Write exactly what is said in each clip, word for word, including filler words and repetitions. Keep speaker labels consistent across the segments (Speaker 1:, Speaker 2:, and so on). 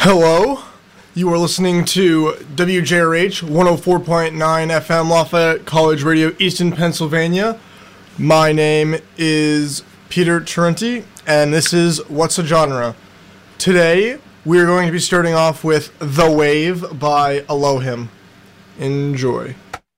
Speaker 1: Hello, you are listening to W J R H one oh four point nine F M Lafayette College Radio, Easton, Pennsylvania. My name is Peter Tarenti, and this is What's a Genre? Today, we are going to be starting off with The Wave by Elohim. Enjoy.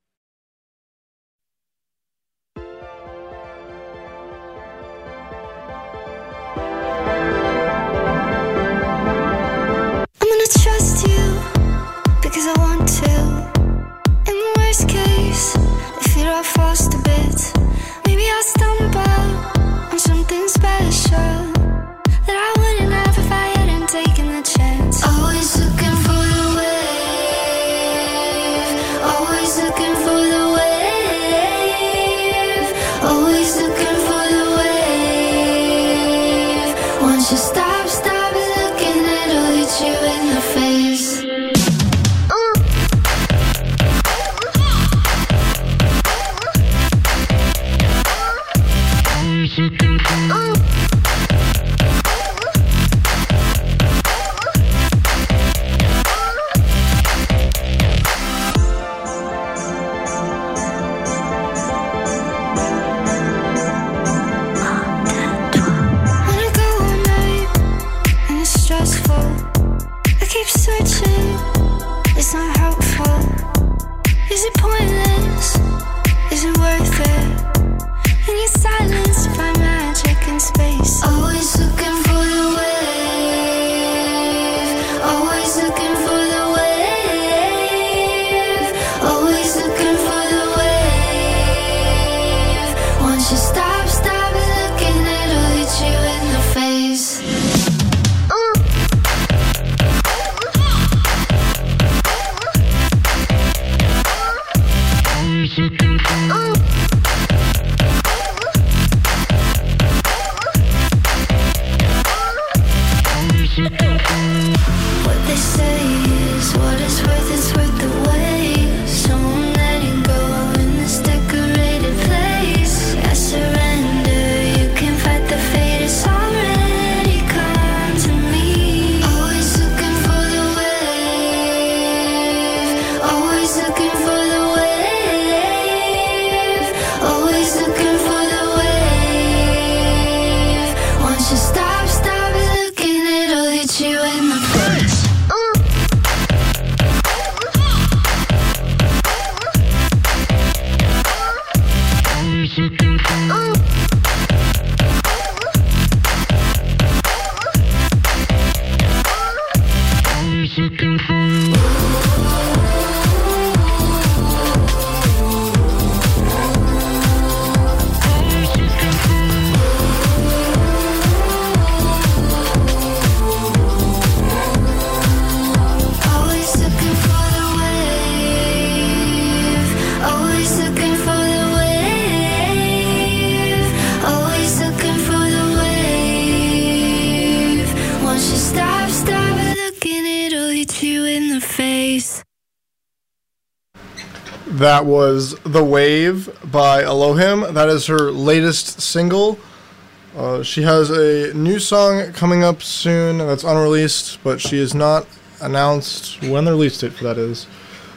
Speaker 1: That was The Wave by Elohim. That is her latest single. Uh, she has a new song coming up soon that's unreleased, but she has not announced when the release date for that is.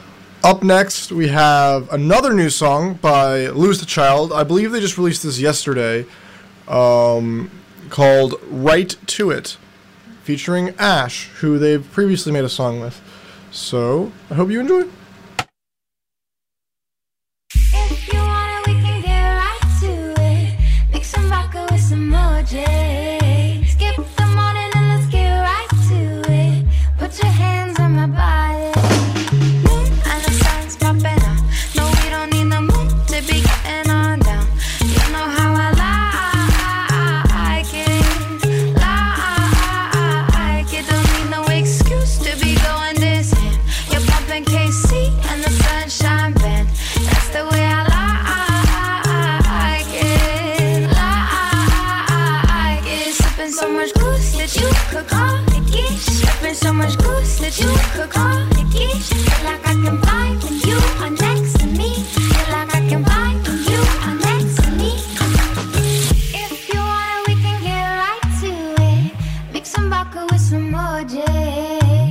Speaker 1: Up next, we have another new song by Lose the Child. I believe they just released this yesterday, um, called Right to It, featuring Ash, who they've previously made a song with. So, I hope you enjoy.
Speaker 2: Skip the morning and let's get right to it. Put your hands on my body. Moon and the sun's popping out. No, we don't need the moon to be getting on down. You know how I like it, like it. Don't need no excuse to be going this hand. You're bumping K C and the sunshine band. That's the way I like it. So much goose that you could call it quiche. Sipping so much goose that you could call it quiche. Feel like I can fly when you are next to me. Feel like I can fly when you are next to me. If you want it, we can get right to it. Mix some vodka with some more J.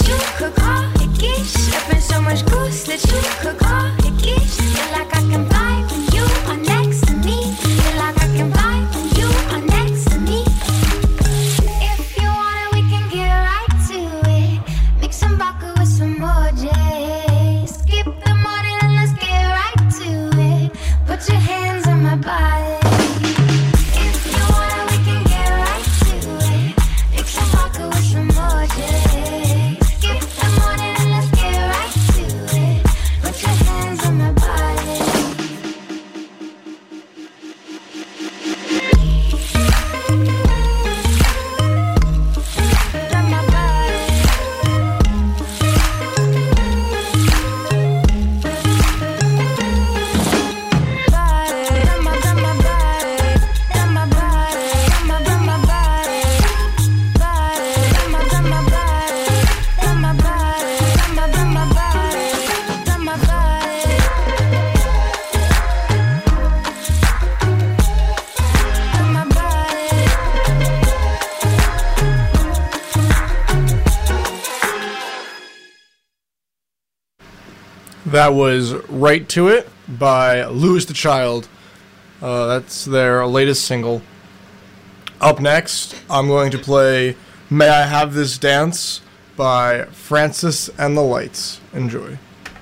Speaker 2: you could call it gish. Up in so much goose that you could call it gish. Feel like I can fly when you are next to me. Feel like I can fly when you are next to me. If you want it, we can get right to it. Mix some vodka with some more J. Skip the morning and let's get right to it. Put your hands on my body. If you want it, we can get right to it. Mix some vodka with some more J. Skip the morning and let's get right to it. Put your hands on my body. On my body. Body, on my, on my body, on my body, on my, on my body, body, on my, on my body, on my body, on my, on my body, on my body, on my body.
Speaker 1: That was Right to It by Louis the Child. Uh, that's their latest single. Up next, I'm going to play May I Have This Dance by Francis and the Lights. Enjoy.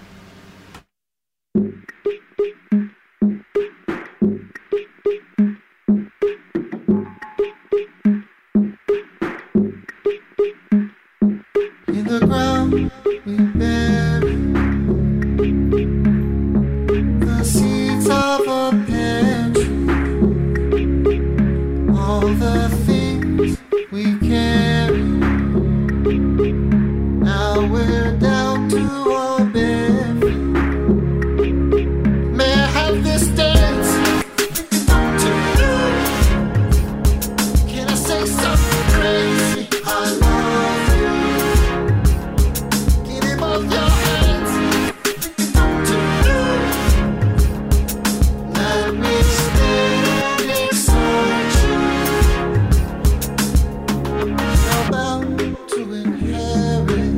Speaker 3: In the ground we bury the seeds of a pantry, all the things we carry. Now we're down to our bare feet. May I have this dance to you? Can I say something crazy? I love you. Give me both your hands to you. Let me stand beside you. You're bound to inherit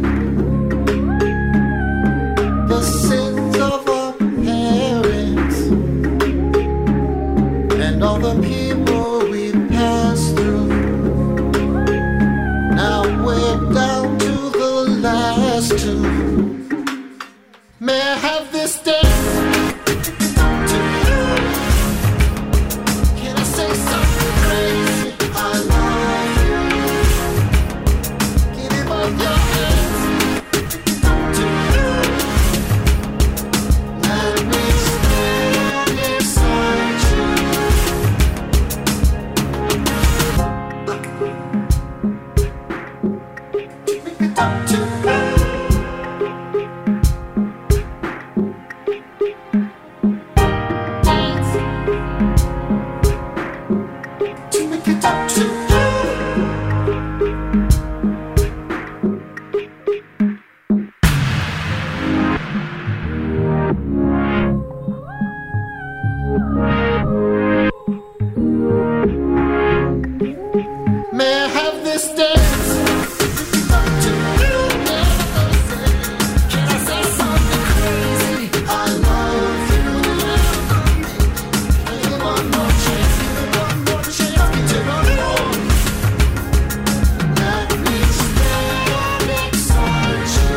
Speaker 3: the sins of our parents and all the people we passed through. Now we're down to the last two. May I have this dance to you? Can I say something crazy? I love you. Give me both your hands to you. Let me stand beside you. Make me talk to you. Dance to make me talk to you. May I have this dance to you? Can I say something crazy? I love you. Give me one more chance, give me one more chance, give me one more. Let me stand beside you.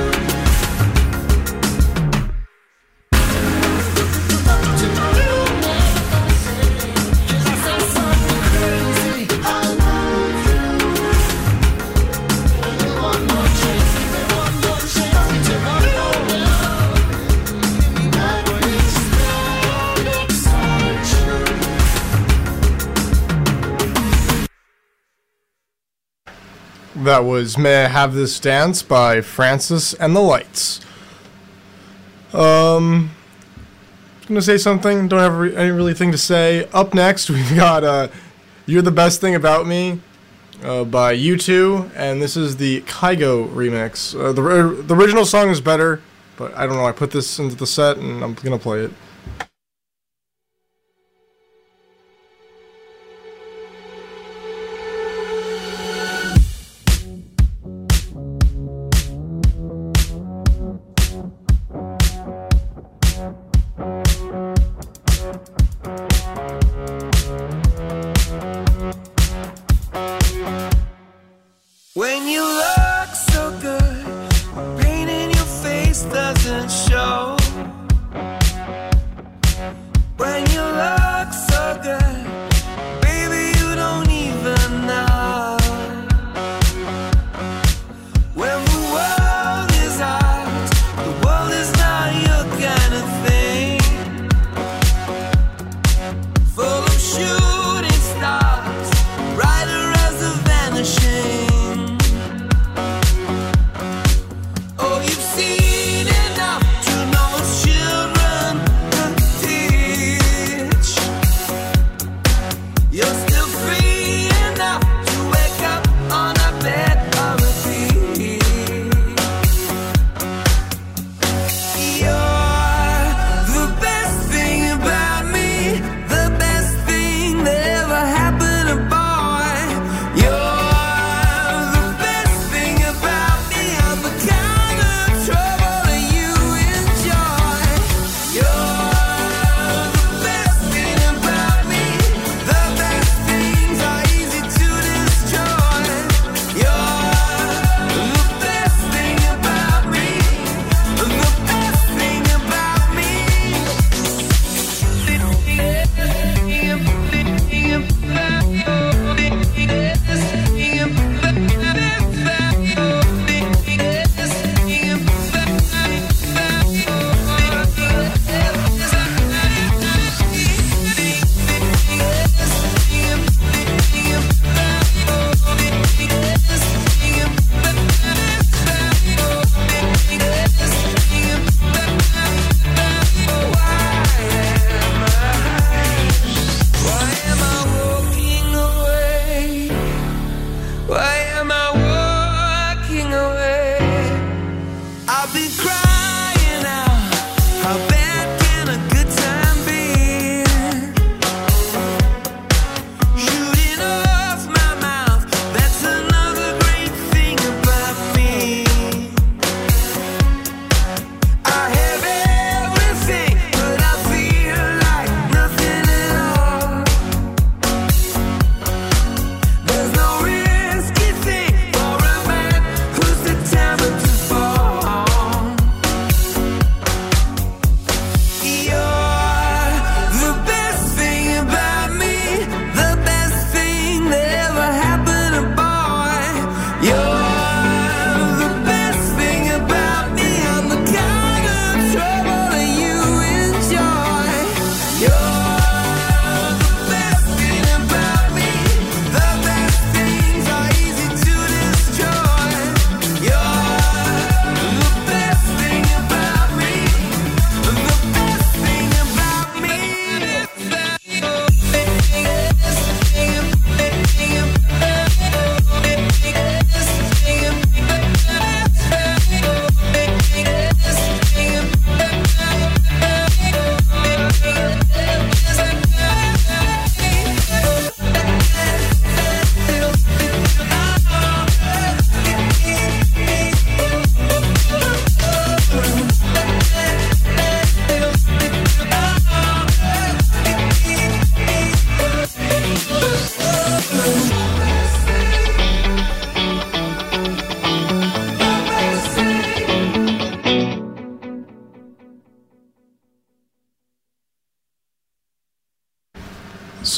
Speaker 3: To you, can I say something crazy? I love you. Give me one more chance, give me one more chance, give me one more. Let me stand beside you.
Speaker 1: That was May I Have This Dance by Francis and the Lights. Um, I'm gonna say something, don't have re- any really thing to say. Up next, we've got uh, You're the Best Thing About Me uh, by U two, and this is the Kygo remix. Uh, the, r- the original song is better, but I don't know, I put this into the set and I'm gonna play it.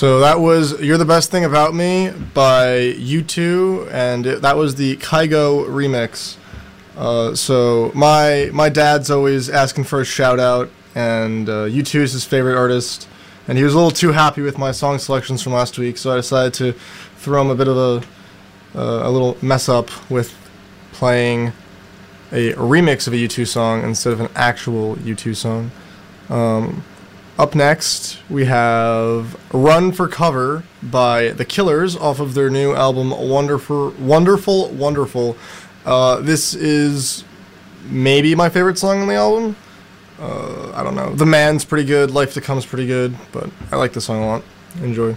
Speaker 1: So that was You're the Best Thing About Me by U two, and it, that was the Kygo remix. Uh, so my my dad's always asking for a shout out, and uh, U two is his favorite artist, and he was a little too happy with my song selections from last week, so I decided to throw him a bit of a uh, a little mess up with playing a remix of a U two song instead of an actual U two song. Um, Up next, we have Run for Cover by The Killers off of their new album Wonderful, Wonderful, Wonderful. Uh, this is maybe my favorite song on the album. Uh, I don't know. The Man's pretty good, Life to Come's pretty good, but I like this song a lot. Enjoy.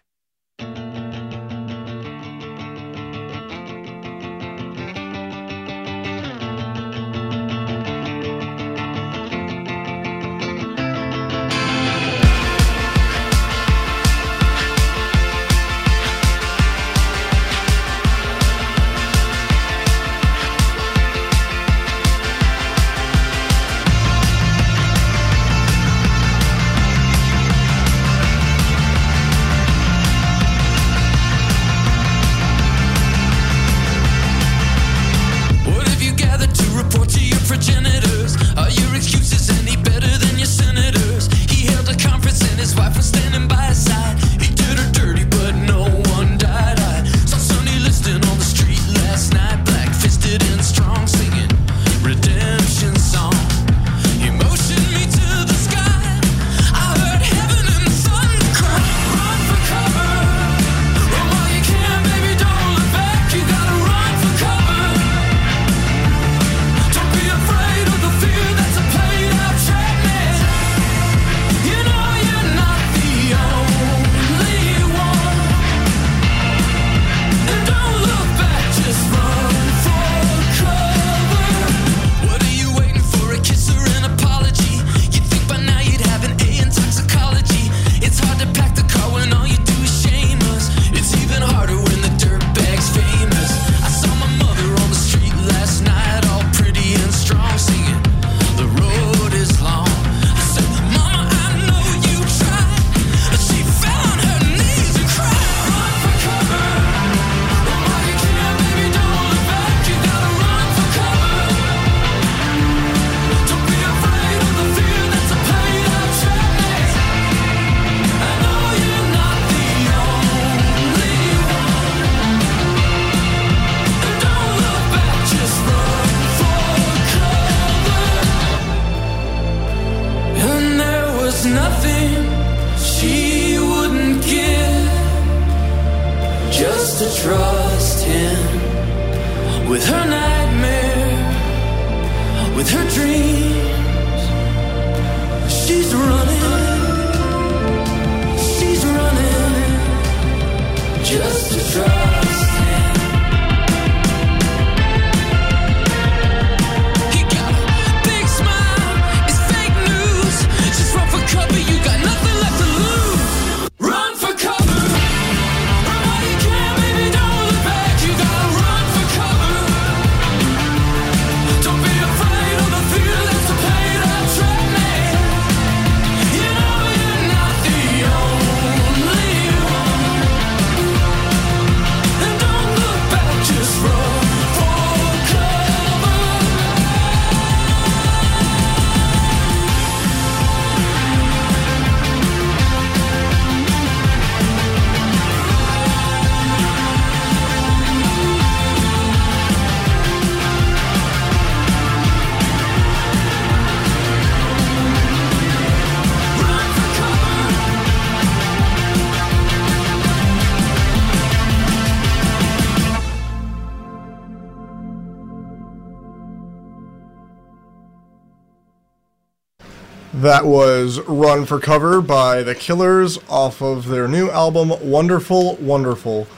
Speaker 1: That was Run for Cover by The Killers off of their new album Wonderful, Wonderful.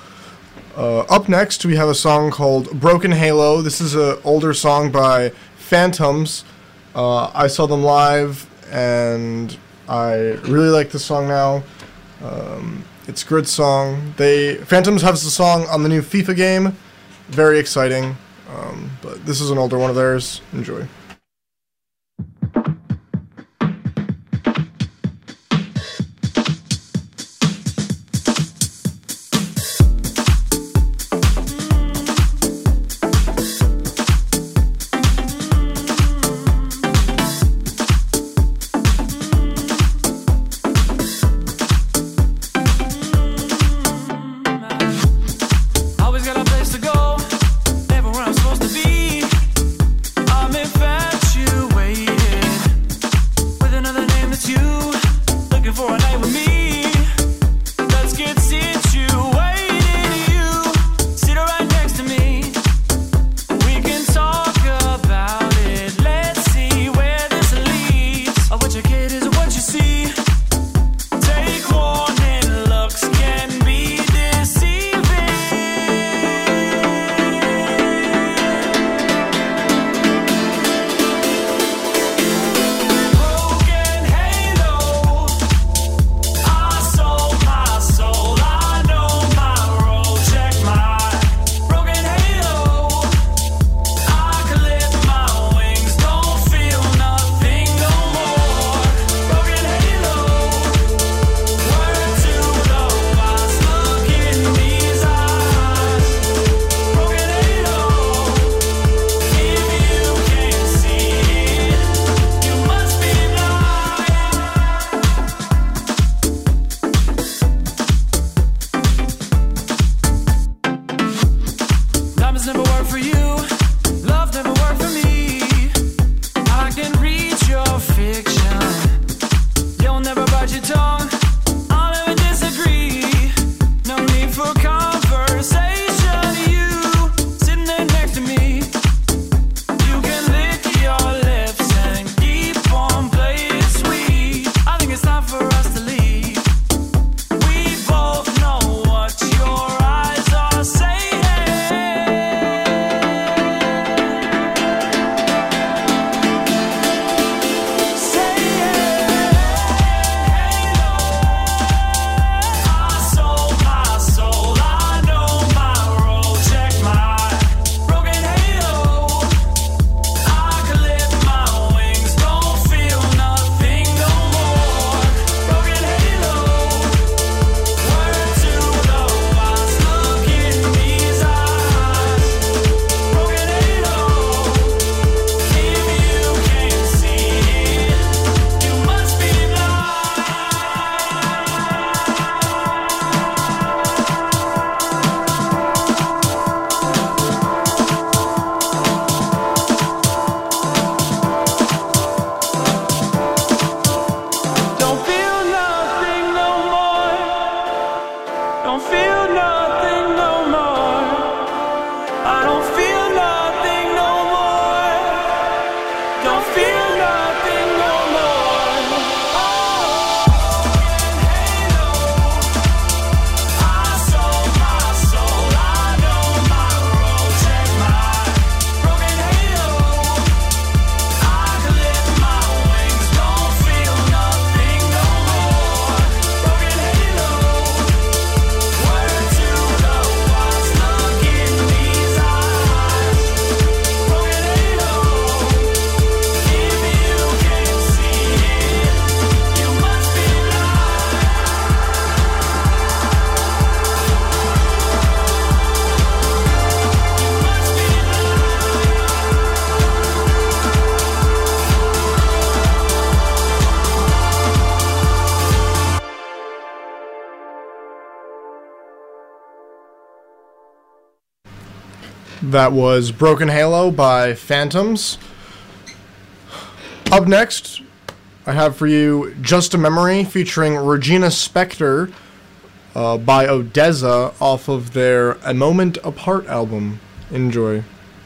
Speaker 1: Uh, up next, we have a song called Broken Halo. This is an older song by Phantoms. Uh, I saw them live, and I really like this song now. Um, it's a good song. They Phantoms has the song on the new FIFA game. Very exciting. Um, but this is an older one of theirs. Enjoy. That was Broken Halo by Phantoms. Up next, I have for you Just a Memory featuring Regina Spektor uh, by Odessa off of their A Moment Apart album. Enjoy.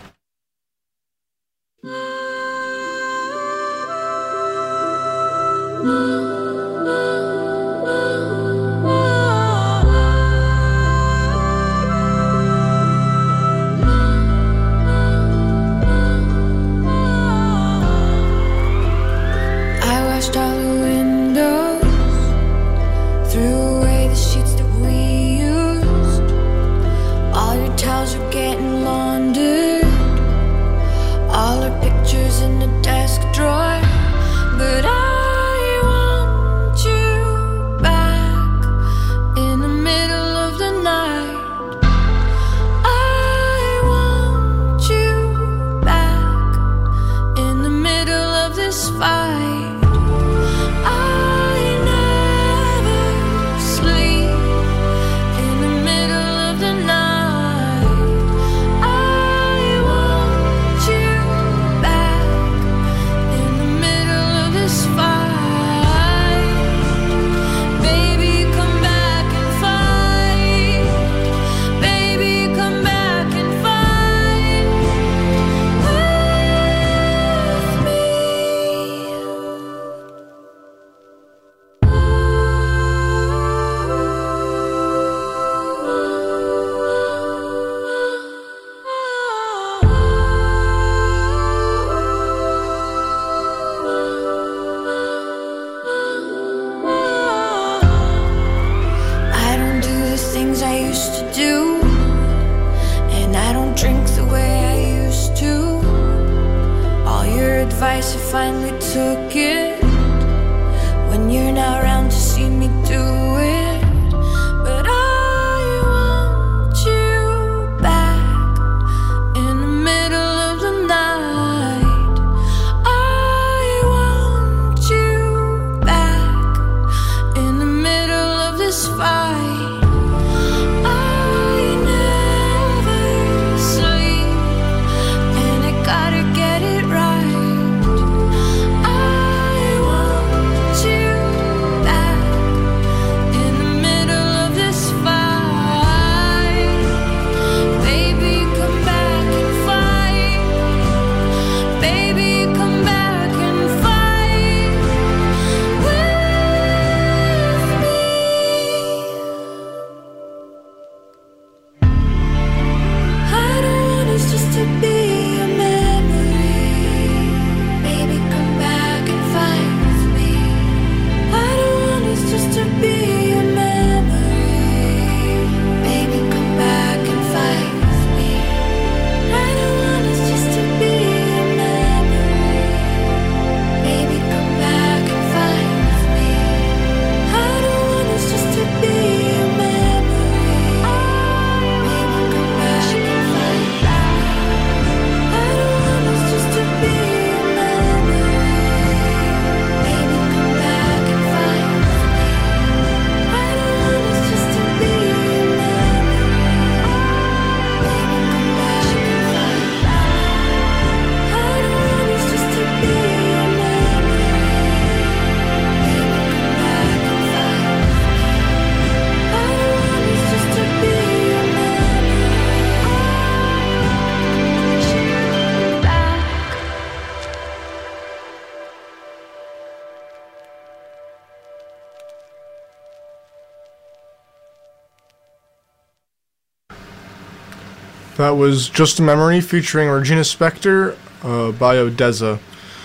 Speaker 1: That was Just a Memory featuring Regina Spektor uh, by Odessa.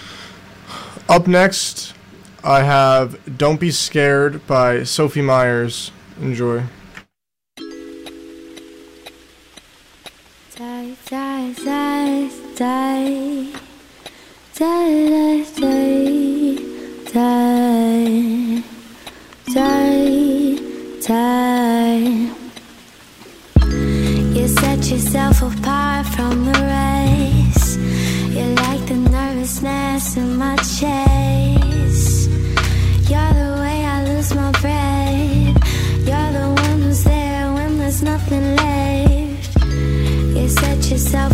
Speaker 1: Up next, I have Don't Be Scared by Sophie Myers. Enjoy.
Speaker 4: Die, die, die, die. Die, die, die, die, die, die. You set yourself apart from the race. You like the nervousness in my chase. You're the way I lose my breath. You're the one who's there when there's nothing left. You set yourself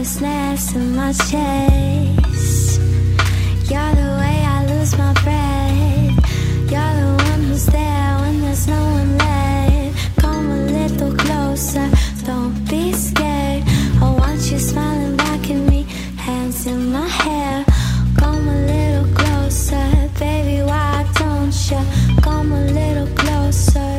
Speaker 4: nervousness in my chase. You're the way I lose my breath. You're the one who's there when there's no one left. Come a little closer, don't be scared. I want you smiling back at me, hands in my hair. Come a little closer, baby, why don't you come a little closer?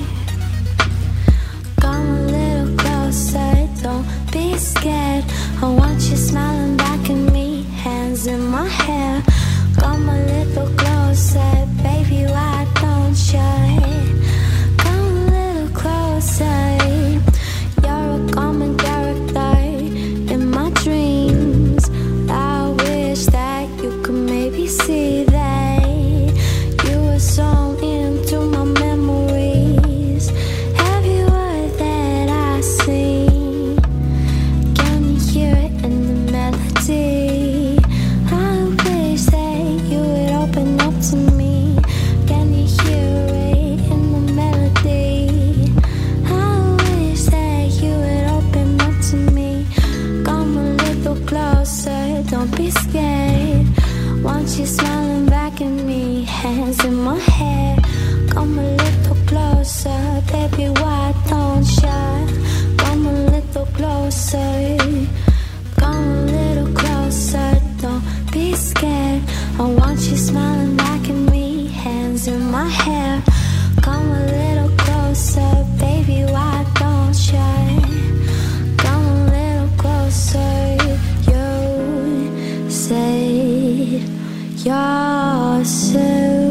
Speaker 4: Come a little closer, don't be scared. I want you smiling back at me, hands in my hair. Come a little closer, baby, why don't you come a little closer? You're a common character in my dreams. I wish that you could maybe see that you were sewn into my memories. Every word that I sing, can you hear it in the melody? I wish that you would open up to me. Can you hear it in the melody? I wish that you would open up to me. Come a little closer, don't be scared. Want you smiling back at me, hands in my hair. Come a little closer, baby, why don't you come a little closer? Come a little closer, don't be scared. I want you smiling back at me, hands in my hair. Come a little closer, baby, why don't you come a little closer? You say you're so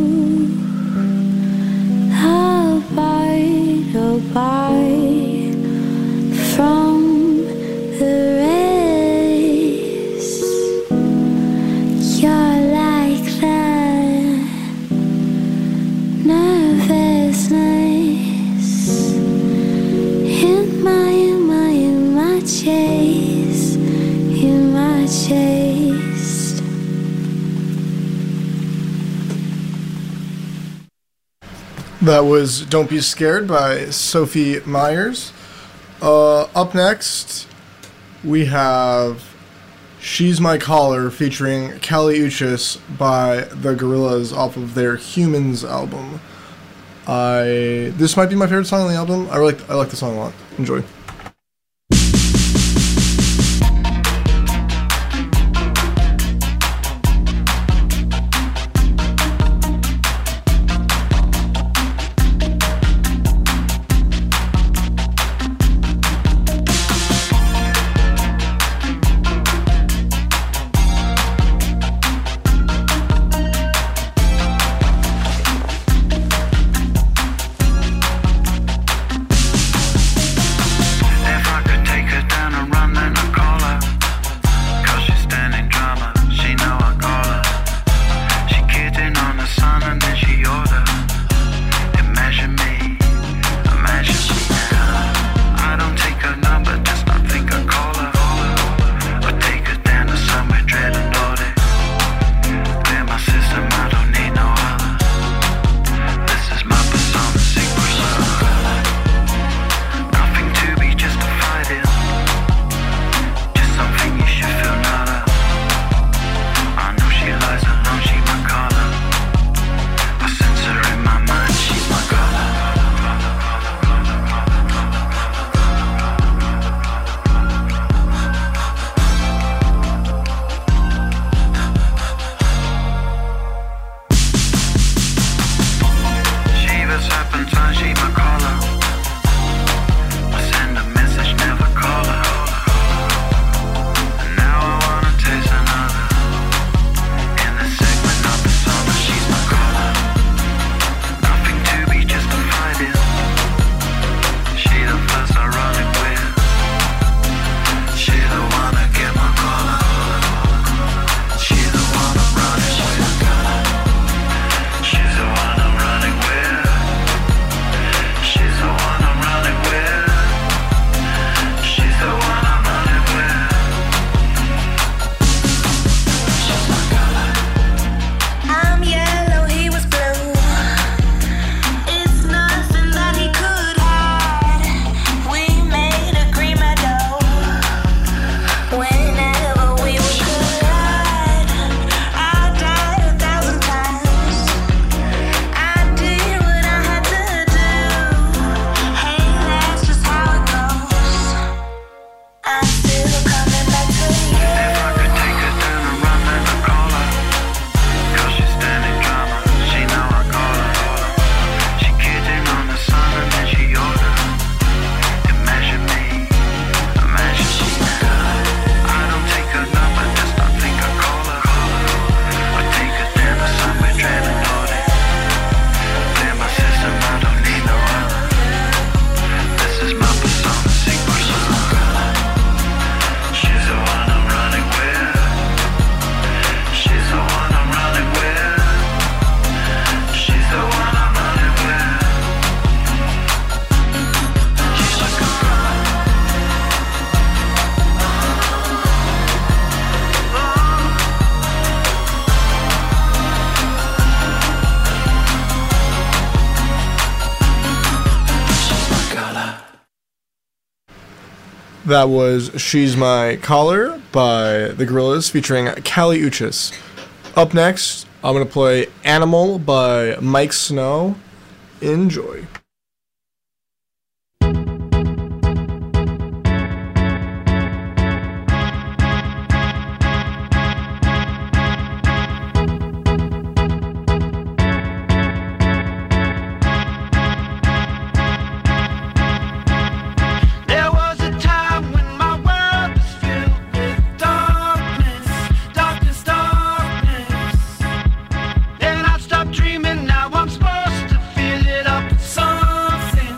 Speaker 4: apart, apart from the rest. You're like that nervousness in my, in my, in my chest, in my chest.
Speaker 1: That was Don't Be Scared by Sophie Myers. Uh, up next, we have She's My Caller featuring Kali Uchis by the Gorillaz off of their Humans album. I This might be my favorite song on the album. I like I like the song a lot. Enjoy. That was She's My Collar by The Gorillaz featuring Kali Uchis. Up next, I'm going to play Animal by Mike Snow. Enjoy.
Speaker 5: Dreaming now I'm supposed to feel it up. Something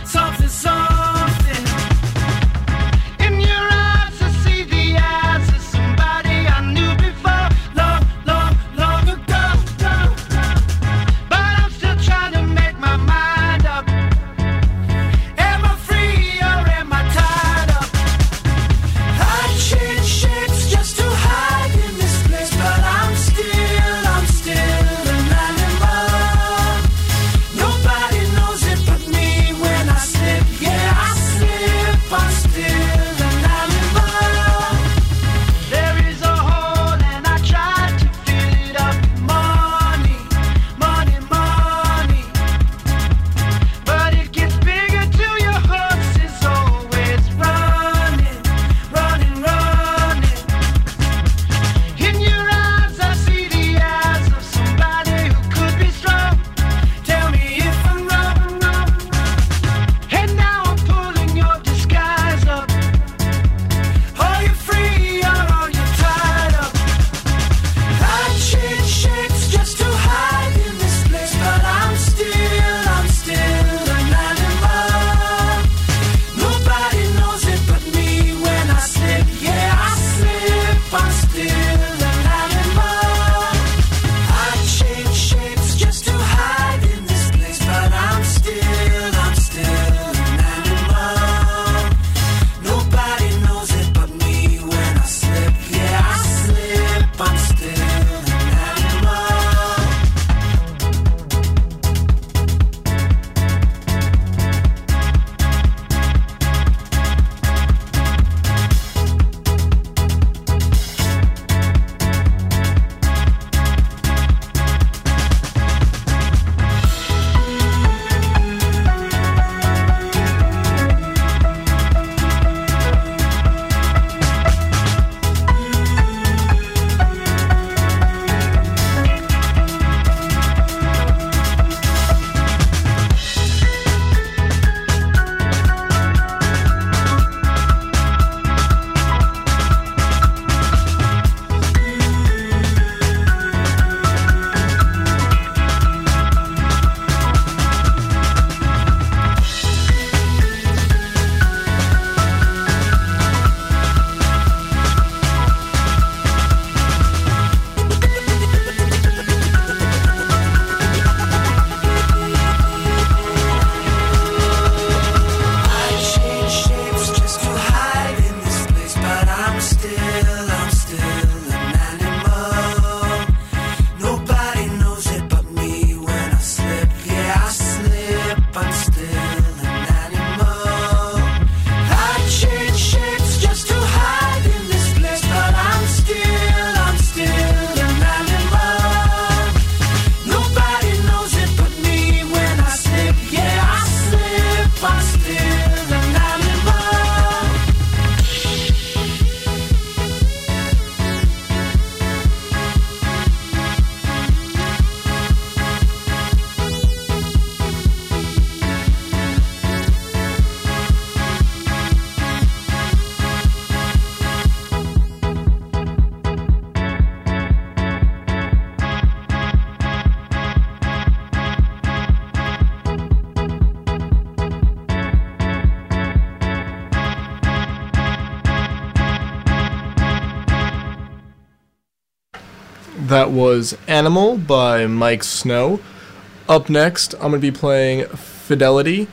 Speaker 1: That was Animal by Mike Snow. Up next, I'm going to be playing Fidelity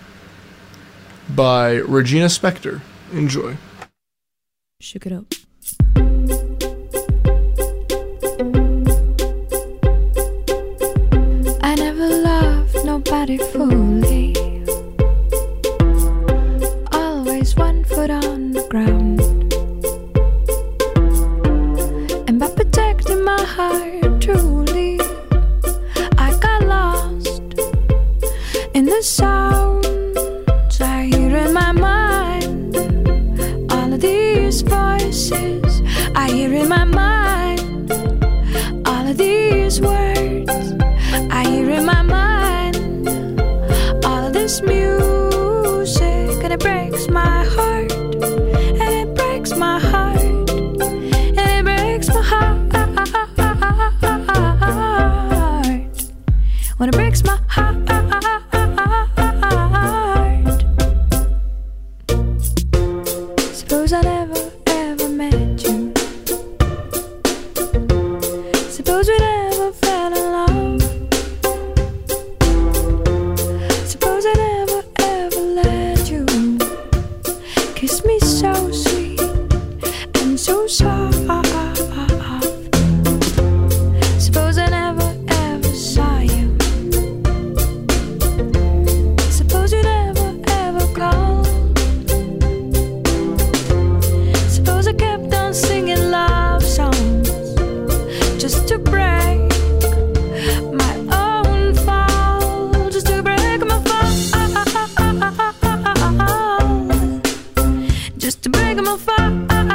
Speaker 1: by Regina Spektor. Enjoy.
Speaker 6: Shook it up.
Speaker 2: I never loved nobody fully. Always one foot on
Speaker 7: in the sounds I hear in my mind. All of these voices I hear in my mind. All of these words I hear in my mind. All of this music, and it breaks my heart. And it breaks my heart. And it breaks my heart. When it breaks my heart. Suppose I never ever met you. Suppose we never fell in love. Suppose I never ever let you kiss me so sweet and so soft. Suppose I never ever saw you. Suppose you never ever called. Suppose I kept on singing love songs just to break my own fall, just to break my fall, just to break my fall,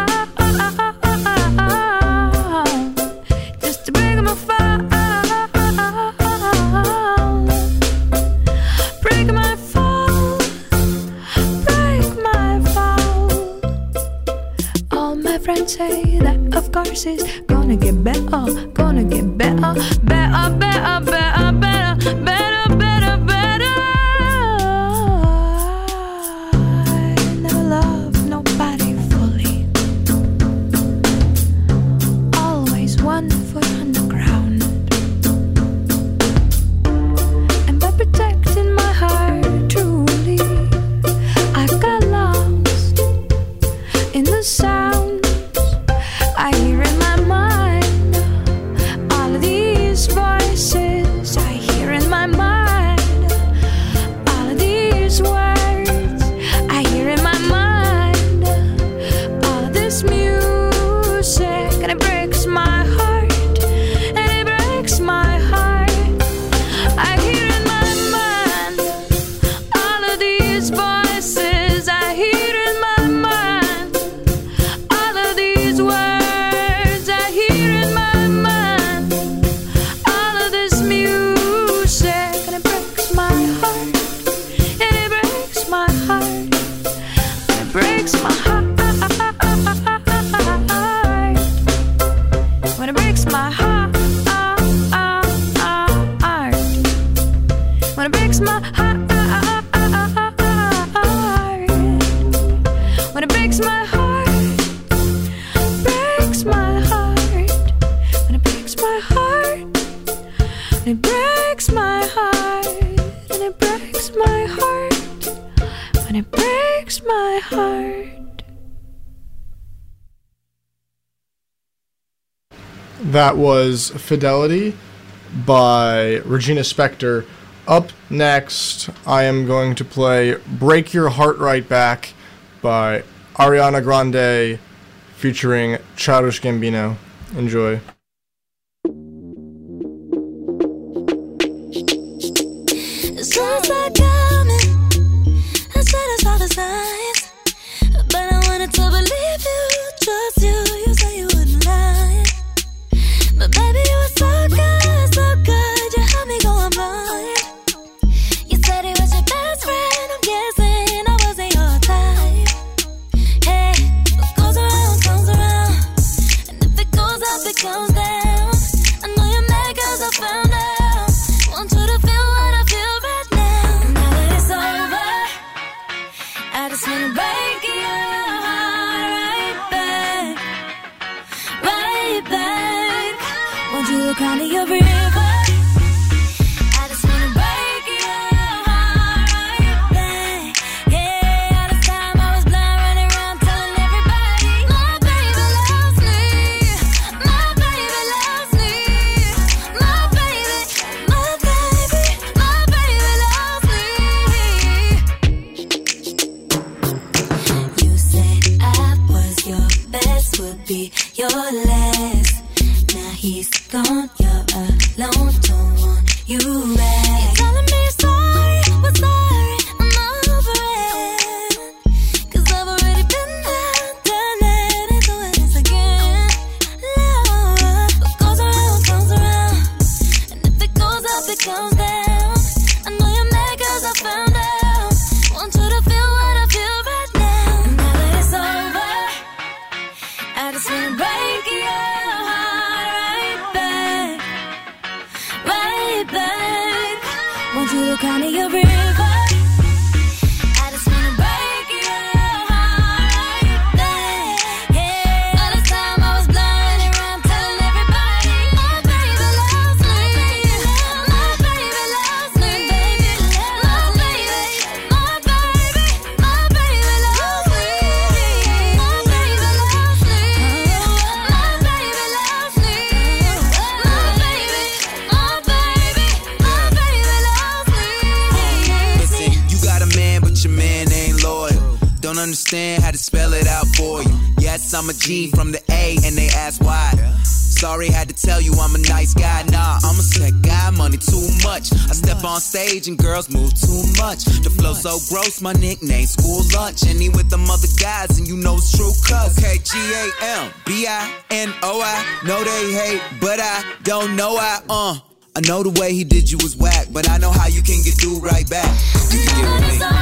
Speaker 7: just to break my fall, break my fall, break my fall. All my friends say that of course it's gonna get better, gonna get better, better, better, better, better, better, better, better. I never loved nobody fully. Always one foot on the ground. And by protecting my heart truly, I got lost in the sounds I hear in my mind. All of these voices I hear in my mind. All of these words I hear in my mind. All of this music, and it breaks my heart. And it breaks my heart. I hear in my mind. All of these voices I hear in my mind. All of these words I hear in my mind. All of this music, and it breaks my heart. And it breaks my heart. And it breaks my heart. When it breaks my heart. When it breaks my heart. When it breaks my heart. Breaks my heart. When it breaks my heart. And it breaks my heart. And it breaks my heart. When it breaks my heart.
Speaker 1: That was Fidelity by Regina Spektor. Up next, I am going to play Break Your Heart Right Back by Ariana Grande featuring Childish Gambino. Enjoy.
Speaker 8: Sun's not coming. I said I saw the signs, but I wanted to believe you, trust you. You say you wouldn't lie, but baby you were so good, so good. You had me going blind. You said he was your best friend. I'm guessing I wasn't your type. Hey, what goes around comes around, and if it goes up, it comes down. I know you're mad 'cause I found out. Want you to feel what I feel right now. Now that it's over, I just wanna break your heart right back, right back. Want you to cry me a river. I just wanna break your heart right back. Yeah, all this time I was blind, running around telling everybody my baby loves me, my baby loves me, my baby, my baby, my baby loves me. You said I was your best, would be your last. Now he's gone, you're alone, don't want you back. You're telling me sorry, was
Speaker 9: that your man ain't loyal. Don't understand how to spell it out for you. Yes, I'm a G from the A, and they ask why. Sorry, had to tell you I'm a nice guy. Nah, I'm a sick guy, money too much. I step on stage and girls move too much. The flow so gross, my nickname school lunch. And he with them other guys, and you know it's true cuz. Okay, G A M B I N O I. Know they hate, but I don't know I, uh. I know the way he did you was whack, but I know how you can get through right back. You can get with me.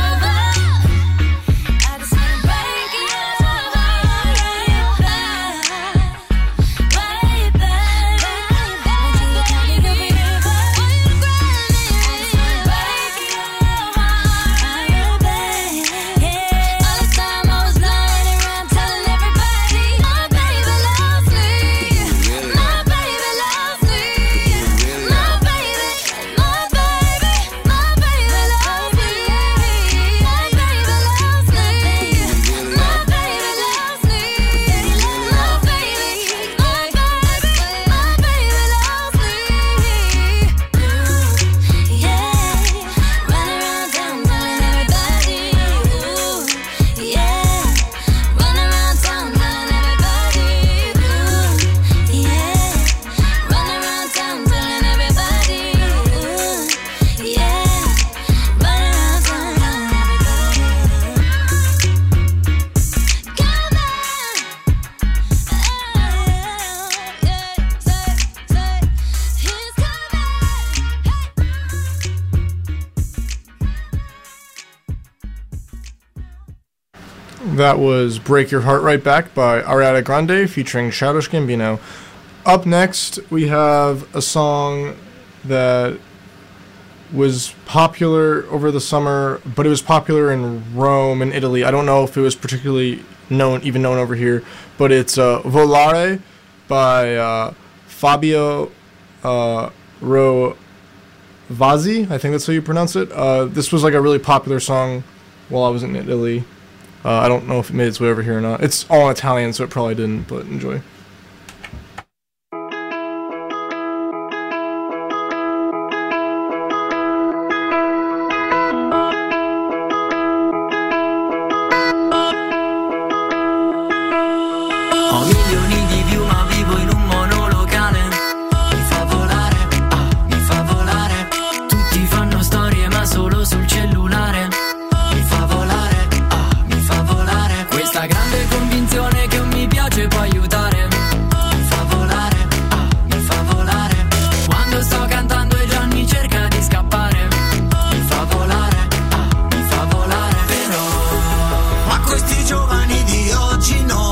Speaker 1: That was Break Your Heart Right Back by Ariana Grande featuring Childish Gambino. Up next, we have a song that was popular over the summer, but it was popular in Rome and Italy. I don't know if it was particularly known, even known over here, but it's uh, Volare by uh, Fabio uh, Rovazzi. I think that's how you pronounce it. Uh, this was like a really popular song while I was in Italy. Uh, I don't know if it made its way over here or not. It's all in Italian, so it probably didn't, but enjoy.
Speaker 10: Ho milioni di view ma vivo in un monolocale. Mi fa volare, ah, mi fa volare. Tutti fanno storie ma solo sul cellulare. Mi fa volare, ah, mi fa volare. Questa grande convinzione che un mi piace può aiutare. Mi fa volare, ah, mi fa volare. Quando sto cantando e Gianni cerca di scappare. Mi fa volare, ah, mi fa volare. Però
Speaker 3: Ma questi giovani di oggi no.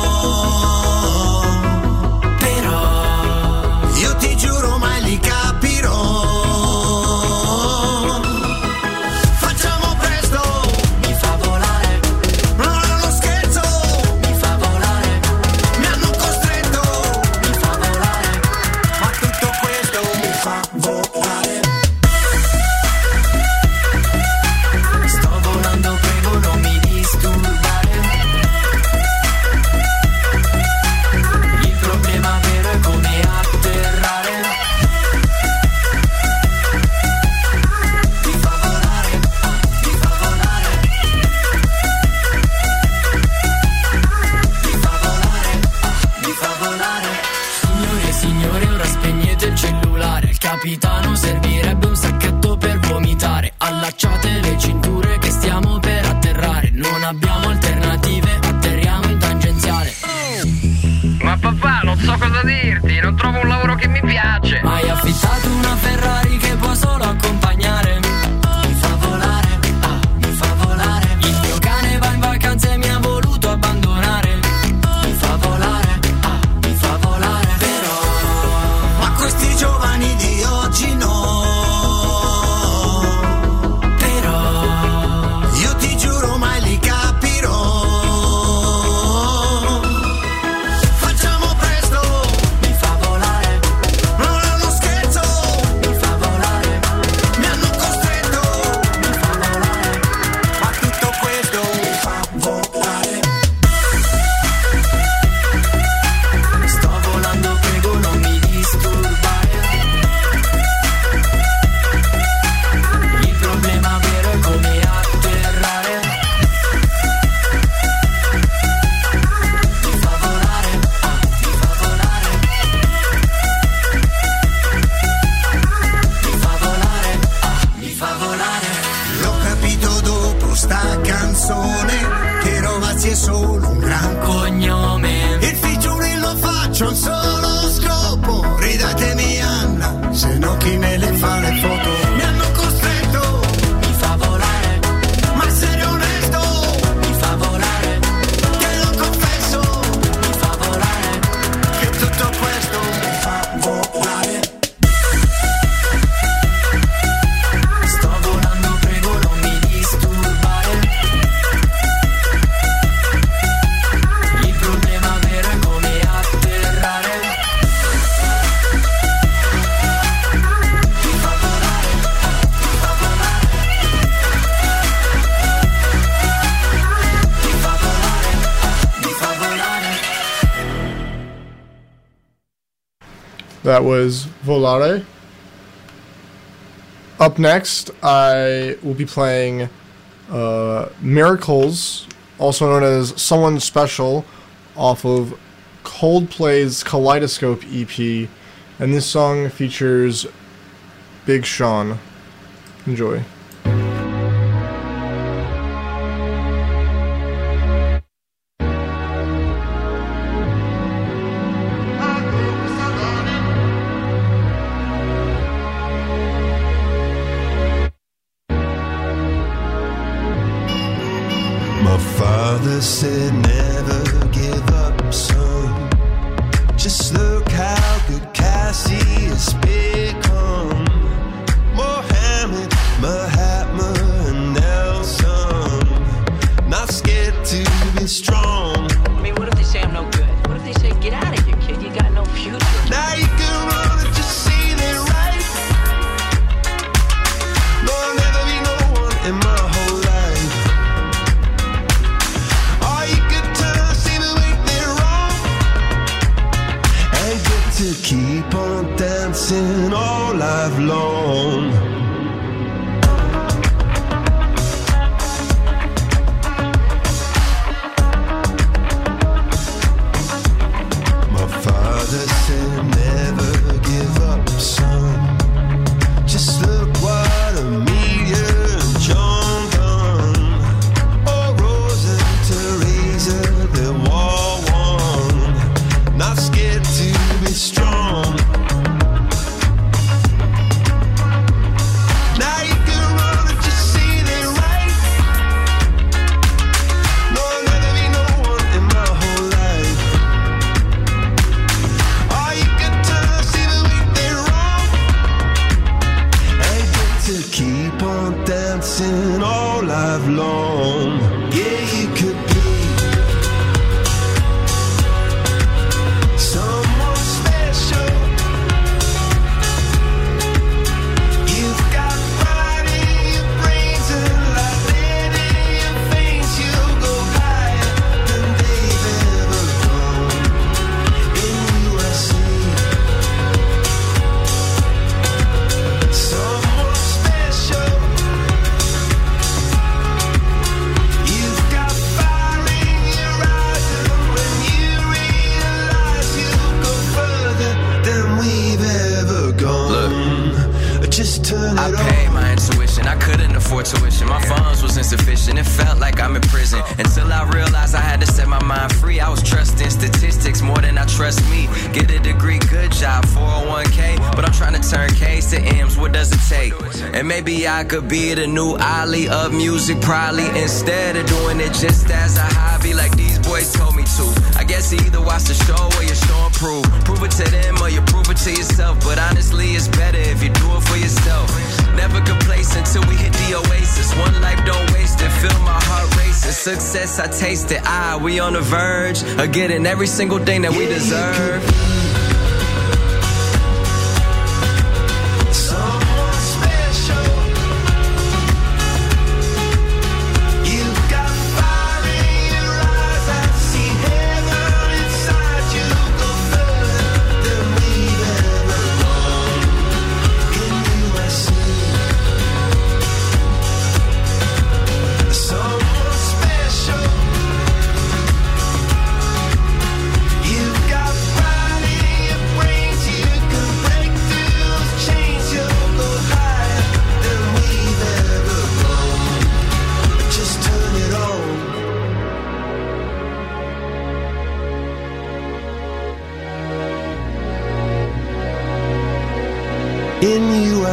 Speaker 10: Capitano, servirebbe un sacchetto per vomitare. Allacciate le cinture che stiamo per atterrare. Non abbiamo alternative, atterriamo in tangenziale.
Speaker 5: Ma papà, non so cosa dirti, non trovo un lavoro che mi piace.
Speaker 10: Ma hai affittato una Ferrari che può solo accompagnare. Mi fa volare, ah, mi fa volare. Il mio cane va in vacanza e mi ha voluto abbandonare. Mi fa volare, ah, mi fa volare. Però
Speaker 3: Ma questi giovani di oggi no.
Speaker 10: Però
Speaker 3: Io ti giuro mai li capirò. Facciamo presto.
Speaker 10: mi fa volare,
Speaker 3: Non è uno scherzo.
Speaker 10: mi fa volare.
Speaker 3: Mi
Speaker 11: persone, che Roma sia solo un gran cognome. Il featuring lo faccio al solo scopo, ridatemi Anna, se no chi me le fa le foto. Mi hanno costretto, mi fa volare, ma serio onesto, mi fa volare, te lo confesso, mi fa volare, che tutto questo mi fa volare. Sto volando, prego non mi disturbare, il problema vero è come atterrare. Mi fa volare, mi fa volare, mi fa volare, mi fa volare.
Speaker 1: That was Volare. Up next, I will be playing uh, Miracles, also known as Someone Special, off of Coldplay's Kaleidoscope E P, and this song features Big Sean. Enjoy.
Speaker 12: My father said never give up, son. Just look how good Cassie has become. Mohammed, Mahatma, and Nelson. Not scared to be strong.
Speaker 13: I mean, what if they say I'm no good? What if they say, get out of here, kid, you got no future?
Speaker 12: Now you can run and just see it right. No, I'll never be no one in my whole life. All you could turn, see me make it wrong, and get to keep on dancing all life long. My father said never give up, son. Just look what Amelia and John done. Oh, Rose and Teresa, they're war one. Not scared to be strong. Now you can run and just see it right. No, I'll never be no one in my whole life. All you could turn, see me make it wrong, and get to keep on dancing all life long. Yeah, you could be someone special. You've got pride in your brains and like lead in your veins. You'll go higher than they've ever gone in U S A. Someone special. You've got fire in your eyes, and when you realize you'll go further than we've ever gone. Just turn
Speaker 14: I
Speaker 12: it
Speaker 14: paid
Speaker 12: on.
Speaker 14: my intuition, I couldn't afford tuition. My funds was insufficient, it felt like I'm in prison. Until I realized I had to set my mind free. I was trusting statistics more than I trust me. Get a degree, good job, four oh one k. But I'm trying to turn K's to M's, what does it take? And maybe I could be the new Ali of music, probably. Instead of doing it just as a hobby, like these boys told me to. I guess you either watch the show or you show and prove. Prove it to them or you prove it to yourself. But honestly, it's better if you do it for yourself. Never complacent till we hit the oasis. One life, don't waste it. Feel my heart racing. Success, I taste it. Ah, we on the verge of getting every single thing that we deserve.
Speaker 12: Someone special. You've got fire in your eyes. I see heaven inside you. Go further than we've ever gone in U S A. Someone special. You've got pride in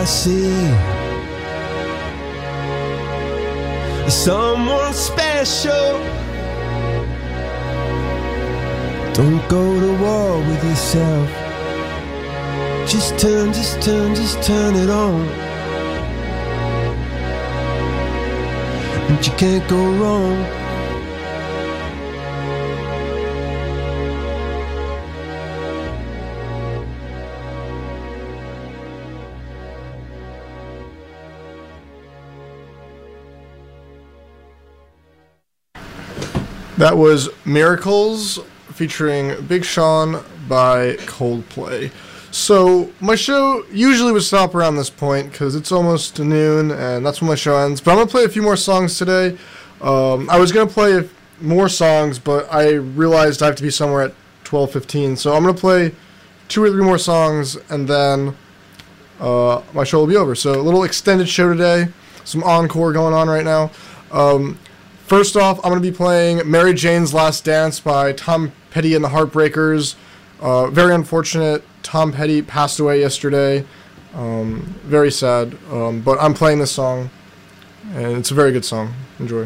Speaker 15: I see someone special. Don't go to war with yourself. Just turn, just turn, just turn it on. And you can't go wrong.
Speaker 1: That was Miracles featuring Big Sean by Coldplay. So my show usually would stop around this point because it's almost noon and that's when my show ends. But I'm going to play a few more songs today. Um, I was going to play more songs, but I realized I have to be somewhere at twelve fifteen. So I'm going to play two or three more songs and then uh, my show will be over. So a little extended show today. Some encore going on right now. Um... First off, I'm going to be playing Mary Jane's Last Dance by Tom Petty and the Heartbreakers. Uh, very unfortunate. Tom Petty passed away yesterday. Um, very sad. Um, but I'm playing this song, and it's a very good song. Enjoy.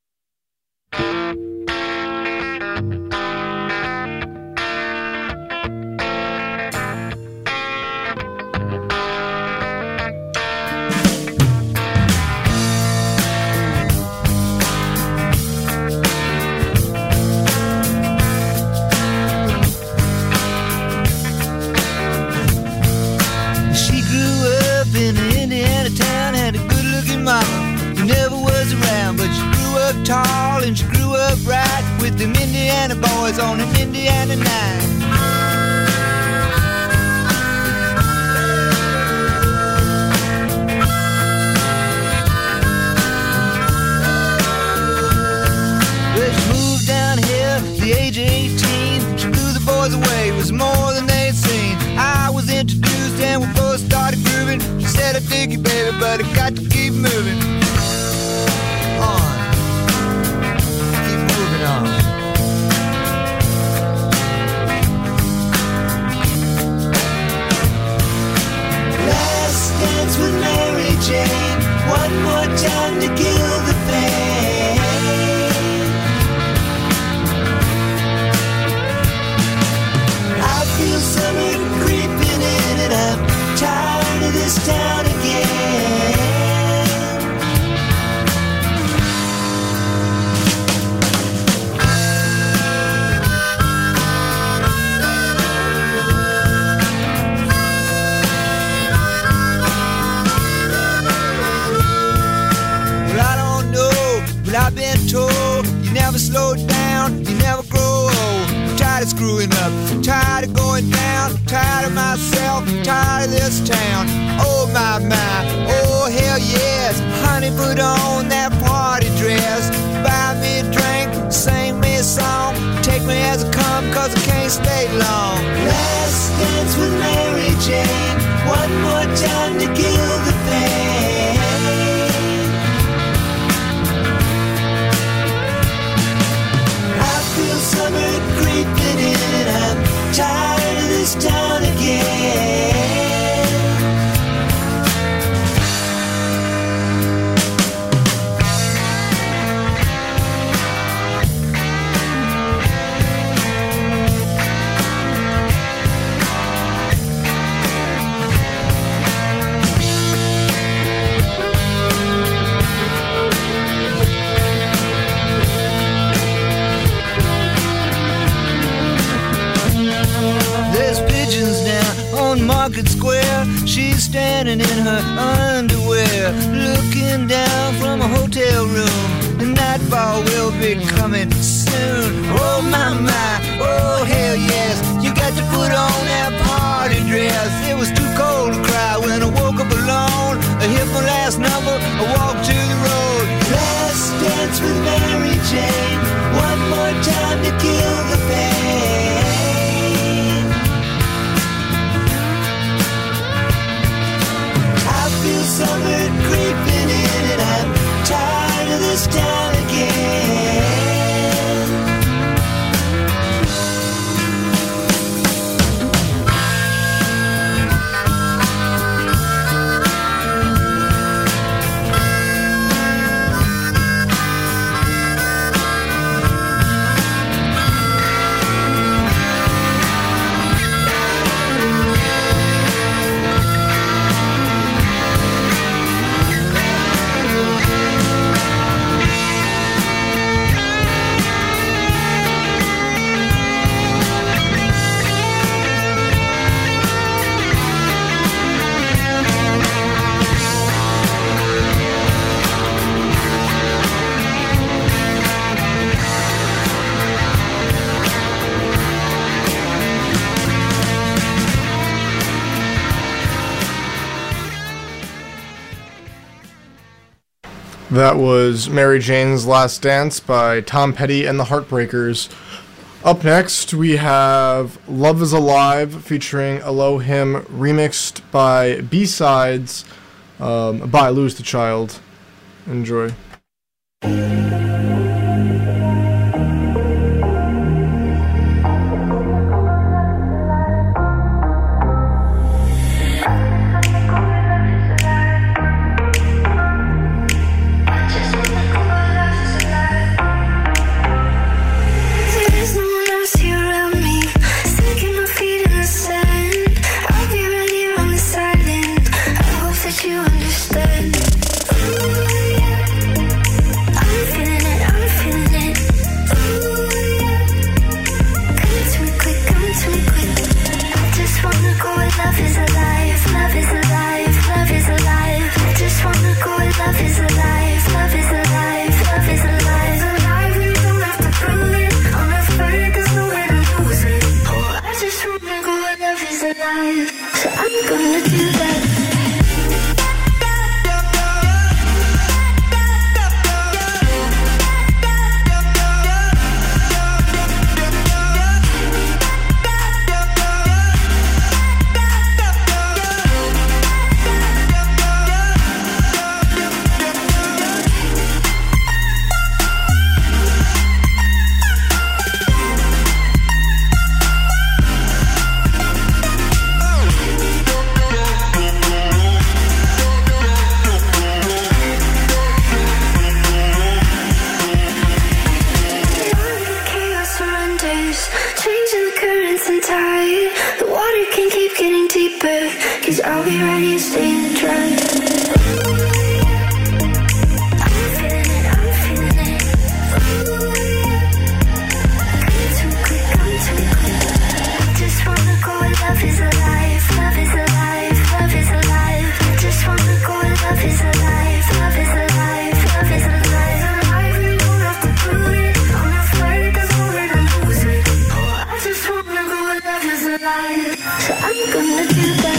Speaker 16: Tall and she grew up right with them Indiana boys on an Indiana night. Well, she moved down here at the age of eighteen. She blew the boys away, it was more than they'd seen. I was introduced and we both started grooving. She said, I dig you, baby, but I got to keep moving on.
Speaker 11: Last dance with Mary Jane, one more time to kill the pain. I feel summer creeping in and I'm tired of this town again.
Speaker 16: I've been told you never slow down, you never grow old. I'm tired of screwing up, I'm tired of going down, I'm tired of myself, I'm tired of this town. Oh my, my, oh hell yes. Honey, put on that party dress, buy me a drink, sing me a song, take me as I come cause I can't stay long.
Speaker 11: Last dance with Mary Jane, one more time to kill the pain. Summer creeping in and I'm tired of this town again.
Speaker 16: Market Square, she's standing in her underwear, looking down from a hotel room. The nightfall will be coming soon. Oh my, my, oh hell yes. You got to put on that party dress. It was too cold to cry when I woke up alone. I hit my last number, I walked to the road.
Speaker 11: Last dance with Mary Jane, one more time to kill the pain. Feel summer creeping in and I'm tired of this town again.
Speaker 1: That was Mary Jane's Last Dance by Tom Petty and the Heartbreakers. Up next, we have Love is Alive featuring Elohim, remixed by B-Sides um, by Lose the Child. Enjoy.
Speaker 4: There's no one else here around me, sinking my feet in the sand. I'll be right here on this island. I hope that you understand. Ooh, yeah. I'm feeling it, I'm feeling it. Ooh, yeah. Come to me quick, come to me quick. I just wanna go where love is alive, love is alive, love is alive. I just wanna go where love is alive, love is alive, love is alive. Alive, we don't have to prove it. I'm afraid there's nowhere to lose it. Oh, I just wanna go where love is alive, so I'm gonna do that. Chaos surrenders, changing the currents and tide. The water can keep getting deeper, cause I'll be right here staying dry. I'm feeling it, I'm feeling it. Ooh, yeah. Come to me quick, come to me quick. I just wanna go where love is alive, love is alive, love is alive. I just wanna go where love is alive, love is alive, love is alive. Alive, we don't have to prove it. I'm afraid there's nowhere to lose it. Oh, I just wanna go where love is alive, so I'm gonna do that.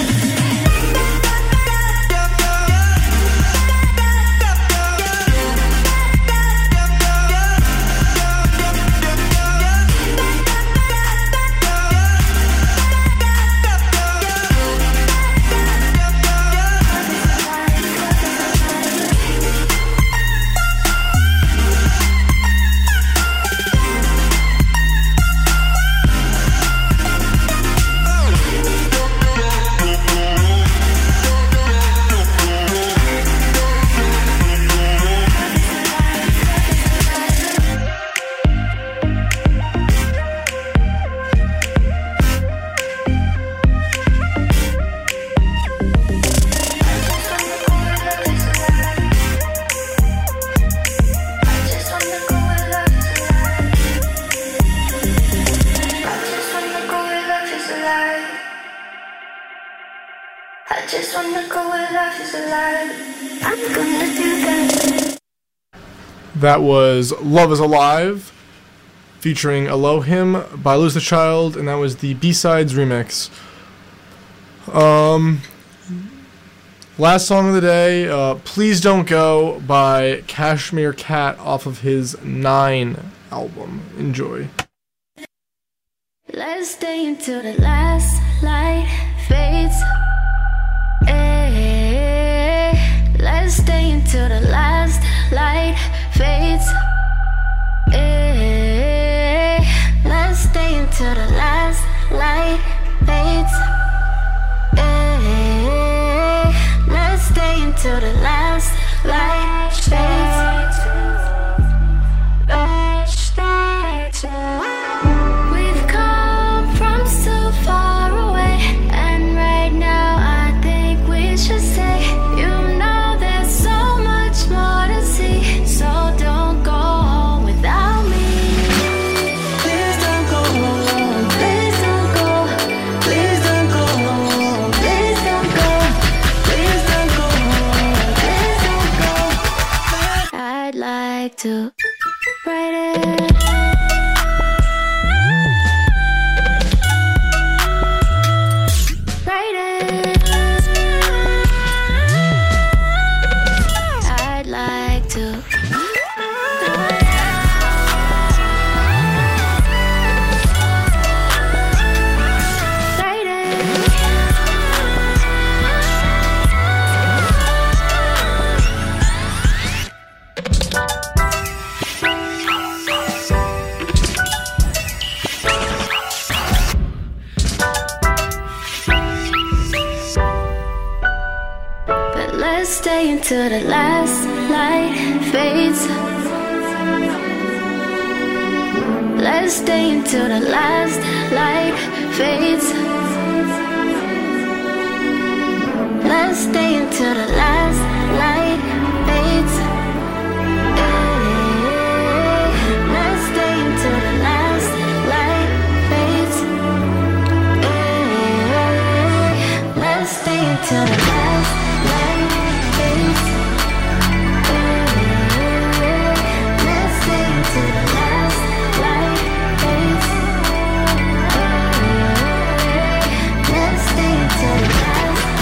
Speaker 4: I just wanna go where love is alive. I'm gonna do that.
Speaker 1: That was Love is Alive featuring Elohim by Lose the Child, and that was the B-Sides remix. Um, last song of the day, uh, Please Don't Go by Cashmere Cat off of his Nine album. Enjoy.
Speaker 4: Let's stay until the last light fades. Eh, let's stay until the last light fades. Eh, let's stay until the last light fades. Eh, let's stay until the last light fades. We've come from so far away, and right now I think we should say, you know there's so much more to see, so don't go home without me. Please don't go home, please don't go, please don't go home, please don't go, please don't go home, please don't go. I'd like to write it. I'd like to until the last light fades. Let's stay until the last light fades. Let's stay until the last light fades. Let's stay until the last light fades. Let's stay until the last light fades. Let's stay until the last light fades. Let's stay until the last.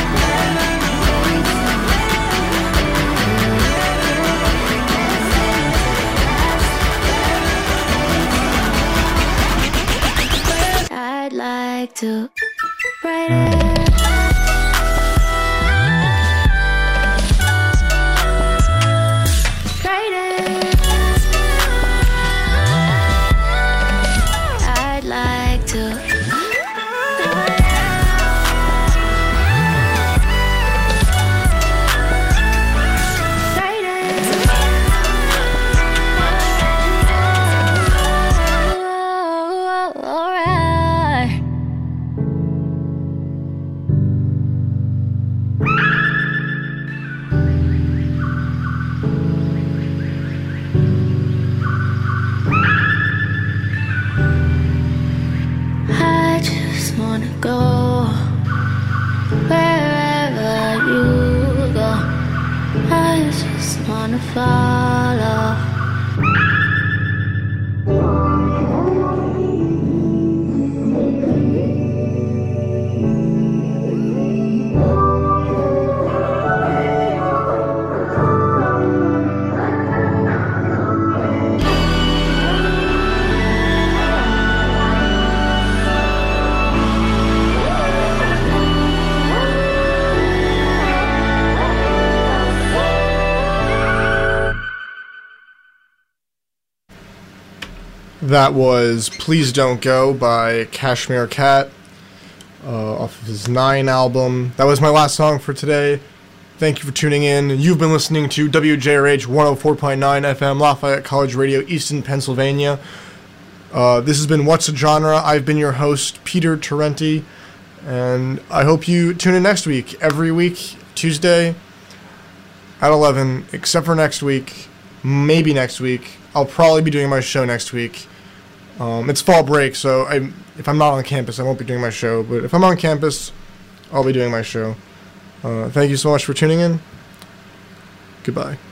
Speaker 4: I'd like to write it. Write it. I'd like to. Write it. Oh, alright. I just wanna go wherever you go. I just wanna follow.
Speaker 1: That was Please Don't Go by Kashmir Cat uh, off of his Nine album. That was my last song for today. Thank you for tuning in. You've been listening to W J R H one oh four point nine F M, Lafayette College Radio, Easton, Pennsylvania. Uh, this has been What's a Genre? I've been your host, Peter Tarenti, and I hope you tune in next week. Every week, Tuesday at eleven, except for next week. Maybe next week. I'll probably be doing my show next week. Um, it's fall break, so I, if I'm not on campus, I won't be doing my show. But if I'm on campus, I'll be doing my show. Uh, thank you so much for tuning in. Goodbye.